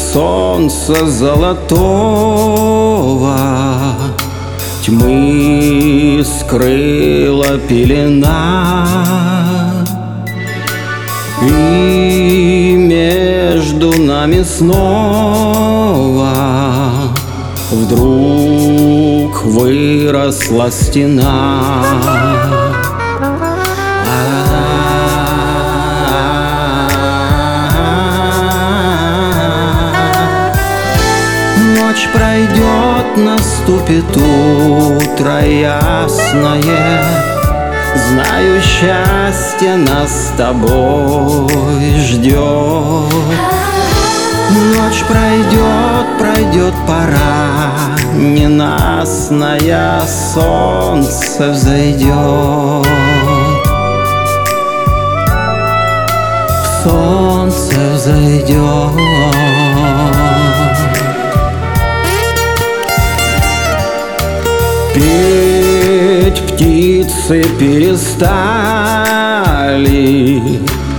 солнца золотого тьмы скрыла пелена, и между нами снова вдруг выросла стена. Ночь пройдет, наступит утро ясное, знаю, счастье нас с тобой ждет. Ночь пройдет, пройдет пора ненастная, солнце взойдет. Солнце взойдет. Петь птицы перестали,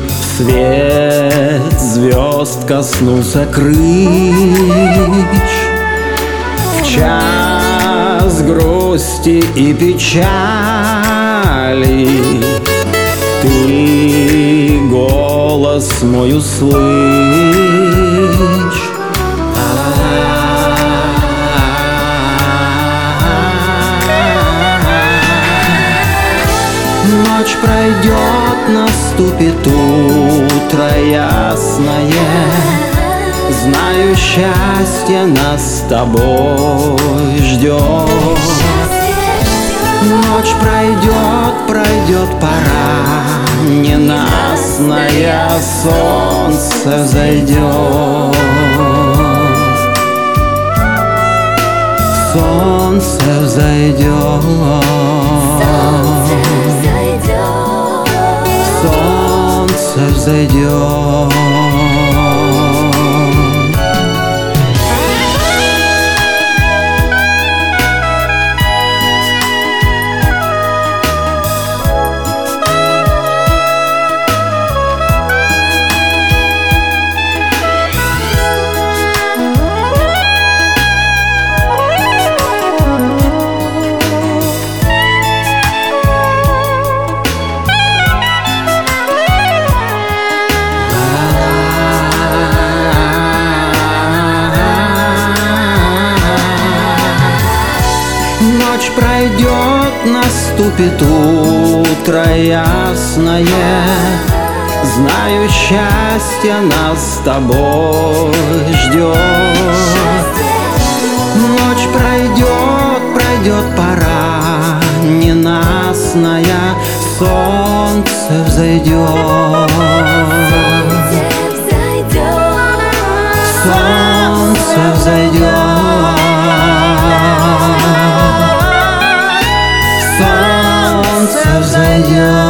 свет звезд коснулся крыш. В час грусти и печали ты голос мой услышь. Ночь пройдет, наступит утро ясное, знаю, счастье нас с тобой ждет. Ночь пройдет, пройдет пора ненастная, солнце взойдет. Солнце взойдет. Солнце взойдет. Ночь пройдет, наступит утро ясное, знаю, счастье нас с тобой ждет. Ночь пройдет, пройдет пора ненастная, солнце взойдет. Солнце взойдет. Солнце взойдет.